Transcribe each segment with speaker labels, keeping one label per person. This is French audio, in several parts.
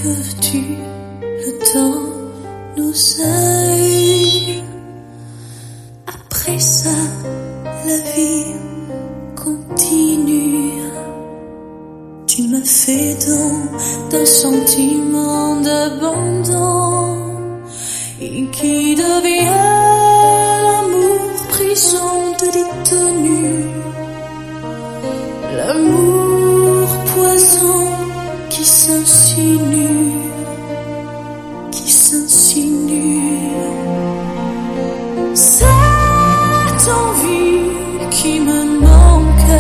Speaker 1: Que veux-tu, le temps nous a eu. Après ça, la vie continue. Tu me fais don d'un sentiment d'abandon et qui devient l'amour prison de détenu, l'amour poison qui s'insinue, qui s'insinue. Cette envie qui me manque,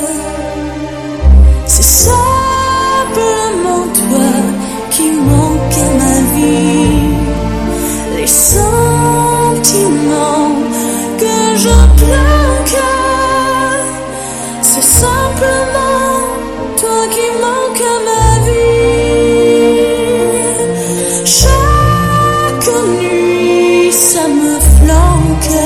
Speaker 1: c'est simplement toi qui manque à ma vie. Les sentiments que je planque, c'est simplement toi qui manque à ma vie. Chaque nuit ça me flanque,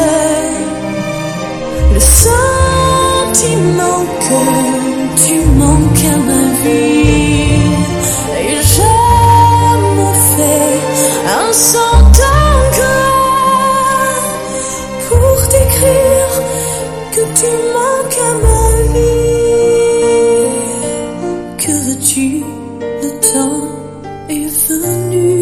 Speaker 1: le sentiment que tu manques à ma vie. Et je me fais un sang d'encre pour t'écrire que tu manques à ma vie. Que veux-tu, le temps est venu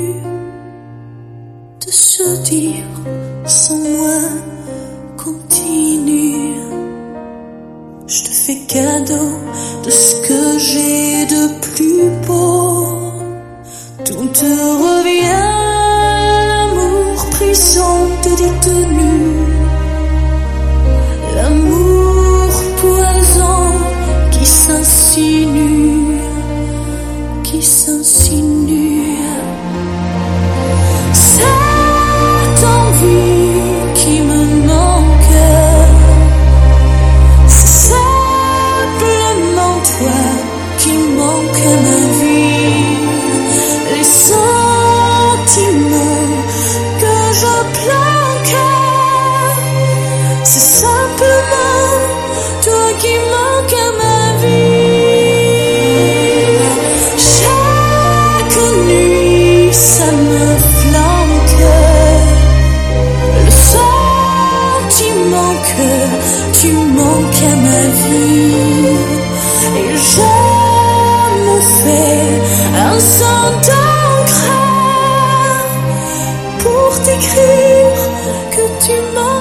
Speaker 1: de se dire sans moi continue. Je te fais cadeau de ce que j'ai de plus beau. Tout te revient, l'amour prison de détenu, l'amour poison qui s'insinue, qui s'insinue. Cette envie qui me manque, c'est simplement toi qui manque à ma vie. Les sentiments que je planque, c'est simplement toi qui manque à ma vie. Chaque nuit ça me flanque, le sentiment que tu manques à ma vie. Et je me fais un sang d'encre pour t'écrire que tu manques.